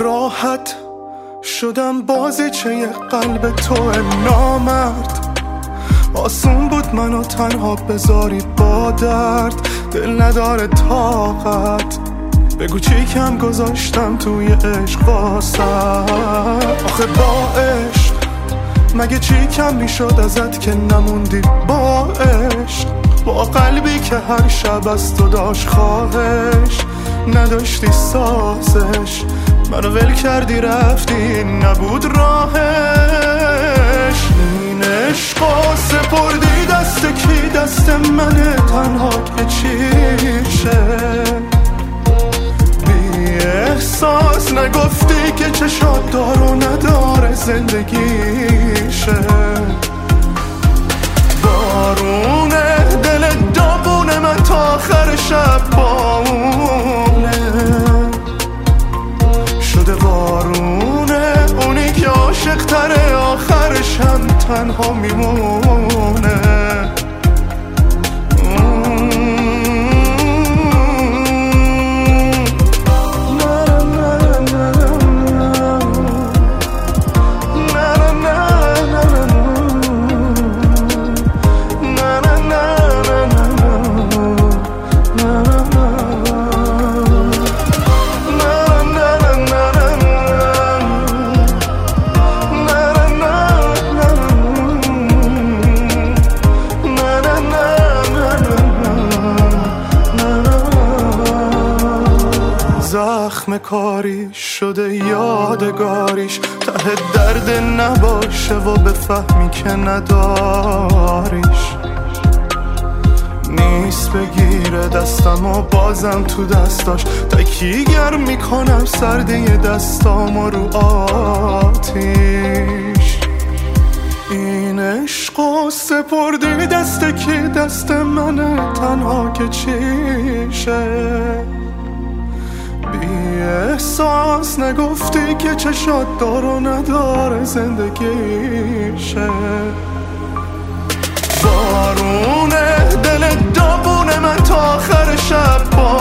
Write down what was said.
راحت شدم بازیچه یه قلب تو نامرد. آسون بود منو تنها بذاری با درد، دل نداره طاقت. بگو چی کم گذاشتم توی عشق واسه. آخه با عشق مگه چی کم میشد ازت که نموندی با عشق؟ با قلبی که هر شب از تو داشت خواهش، نداشتی سازش، منو ول کردی رفتی نبود راهش. این عشقا سپردی دست کی؟ دست منه تنها که چیشه. بی احساس نگفتی که چشات دار و نداره زندگیشه. بارونه دل داغونه من تا آخر شب بامونه شده. بارونه اونی که عاشق تره آخرش هم تنها میمونه. زخم کاری شده یادگاریش، ته درد نباشه و بفهمی که نداریش. نیست بگیره دستم و بازم تو دستاش تکیگر میکنم سردی دستام و رو آتیش. این عشقو سپردی دست کی؟ دست منه تنها که چیشه. بی احساس نگفتی که چشات دار و نداره زندگیشه. بارونه دل داغونه من تا آخر شب